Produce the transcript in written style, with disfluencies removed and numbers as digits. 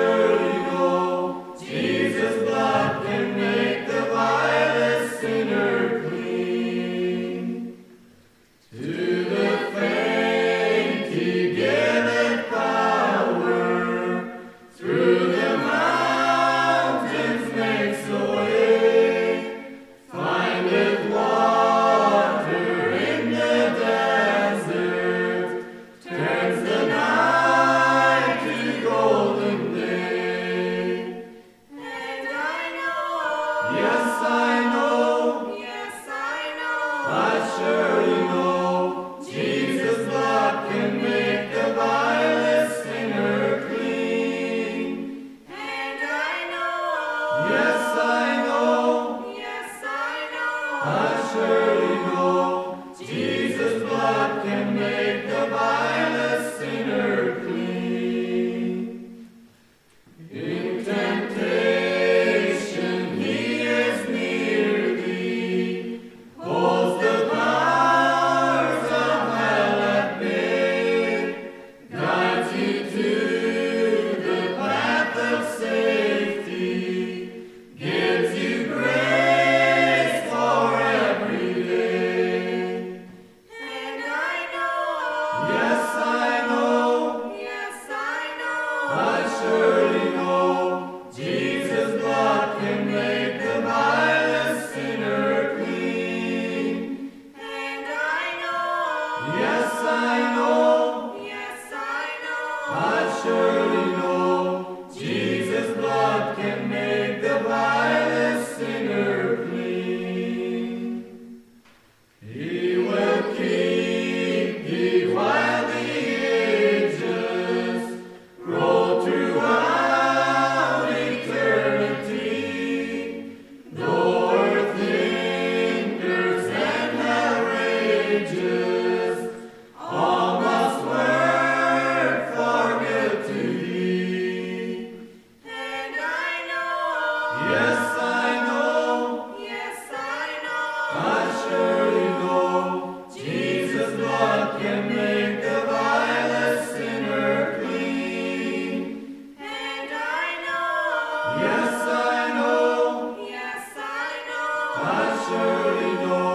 surely know Jesus' blood can make the vilest sinner clean. To the faint he giveth power, through the mountains makes a way, findeth water in the desert, turns the night to golden day. And I know, Yes, I know, yes, I know, I surely know, Jesus' blood can make the vilest sinner clean. and I know, Yes, I know, yes, I know, I surely know, Jesus' blood can make the vilest sinner clean. In temptation he is near thee, holds the powers of hell at bay, guides you to the path of safety, gives you grace for every day. and I know, Yes, I know, yes, I know, I surely know, Jesus' blood can make the vilest sinner clean. and I know, Yes, I know, yes, I know, I surely know, Jesus' blood can make the vilest sinner clean. He will keep thee while the ages roll throughout eternity. Though earth lingers and hell rages, all must work for good to thee. and I know, Yes, I know, yes, I know, I surely know, Jesus' blood can make the vilest sinner clean. and I know, Yes, I know, yes, I know, I surely know,